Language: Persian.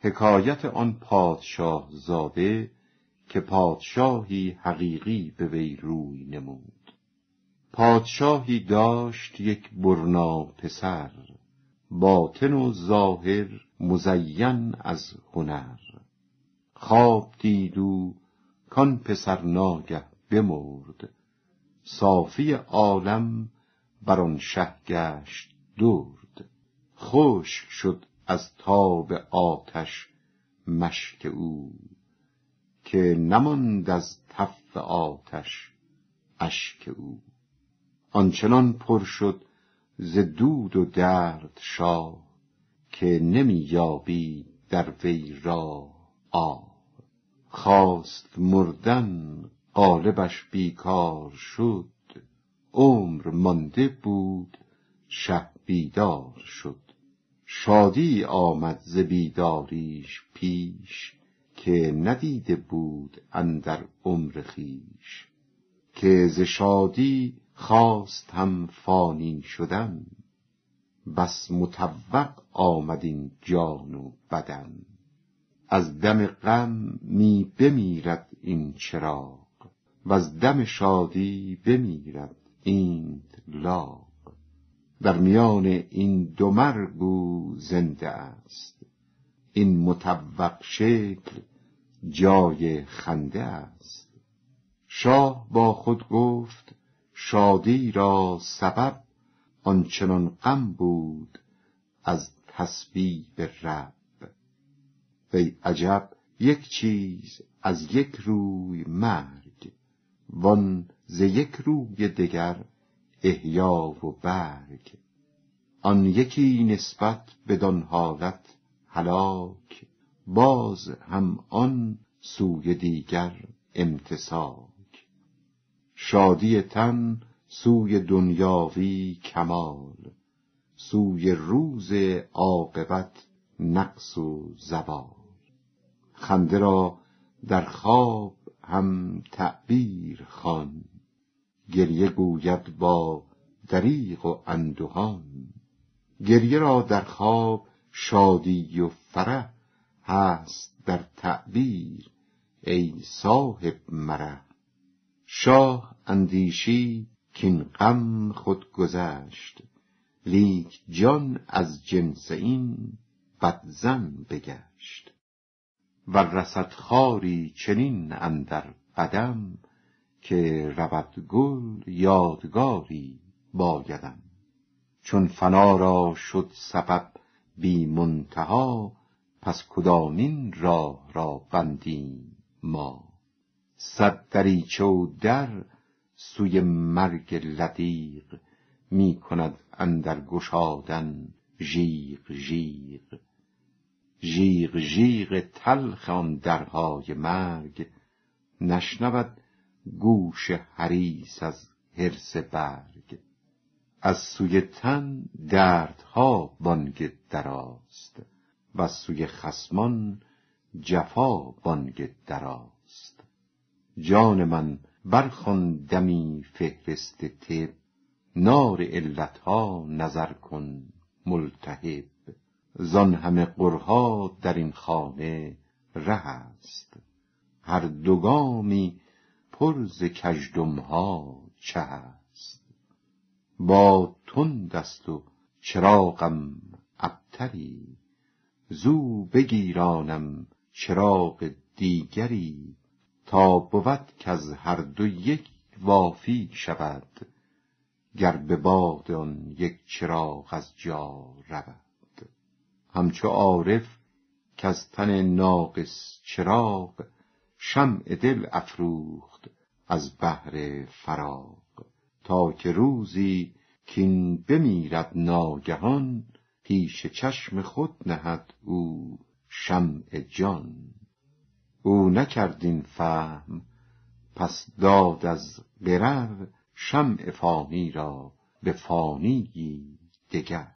حکایت آن پادشاه زاده که پادشاهی حقیقی به وی روی نمود. پادشاهی داشت یک برنا پسر، باطن و ظاهر مزین از هنر. خواب دید او کان پسر ناگه بمرد، صافی عالم بر آن شه گشت درد. خشک شد از تاب آتش مشک او، که نماند از تف آتش اشک او. آنچنان پر شد ز دود و درد شاه، که نمی یابید در وی راه آه. خواست مردن غالبش بیکار شد، عمر مانده بود شه بیدار شد. شادی آمد ز بیداریش پیش، که ندیده بود اندر عمر خویش. که ز شادی خواست هم فانی شدن، بس مطوق آمد این جان و بدن. از دم غم می بمیرد این چراغ، وز دم شادی بمیرد اینت لاغ. در میان این دو مرگ او زنده است، این مطوق شکل جای خنده است. شاه با خود گفت شادی را سبب، آنچنان غم بود از تسبیب رب. وی عجب یک چیز از یک روی مرگ، وان ز یک روی دگر احیا و برگ. آن یکی نسبت بدان حالت هلاک، باز هم آن سوی دیگر امتساک. شادی تن سوی دنیاوی کمال، سوی روز عاقبت نقص و زوال. خنده را در خواب هم تعبیر خوان، گریه گوید با دریغ و اندهان. گریه را در خواب شادی و فرح، هست در تعبیر ای صاحب مرح. شاه اندیشی کین غم خود گذشت، لیک جان از جنس این بدظن بگشت. ور رسد خاری چنین اندر قدم، که رود گل یادگاری بایدم. چون فنا را شد سبب بی منتها، پس کدامین راه را بندیم ما. 100 دریچه و در سوی مرگ لدیغ، می کند اندر گشادن ژیغ ژیغ. ژیغ ژیغ تلخ آن درهای مرگ، نشنود گوش حریص از حرص برگ. از سوی تن دردها بانگ دراست، و از سوی خصمان جفا بانگ دراست. جان من برخوان دمی فهرست طب، نار علتها نظر کن ملتهب. زان همه قرها در این خانه ره است، هر دو گامی پر ز کژدمها چه است. باد تند است و چراغم ابتری، زو بگیرانم چراغ دیگری. تا بود کز هر دو یک وافی شود، گر به باد آن یک چراغ از جا رود. همچو عارف کز تن ناقص چراغ، شمع دل افروخت از بهر فراغ. تا که روزی کین بمیرد ناگهان، پیش چشم خود نهد او شمع جان. او نکرد این فهم پس داد از غرر، شمع فانی را به فانیی دگر.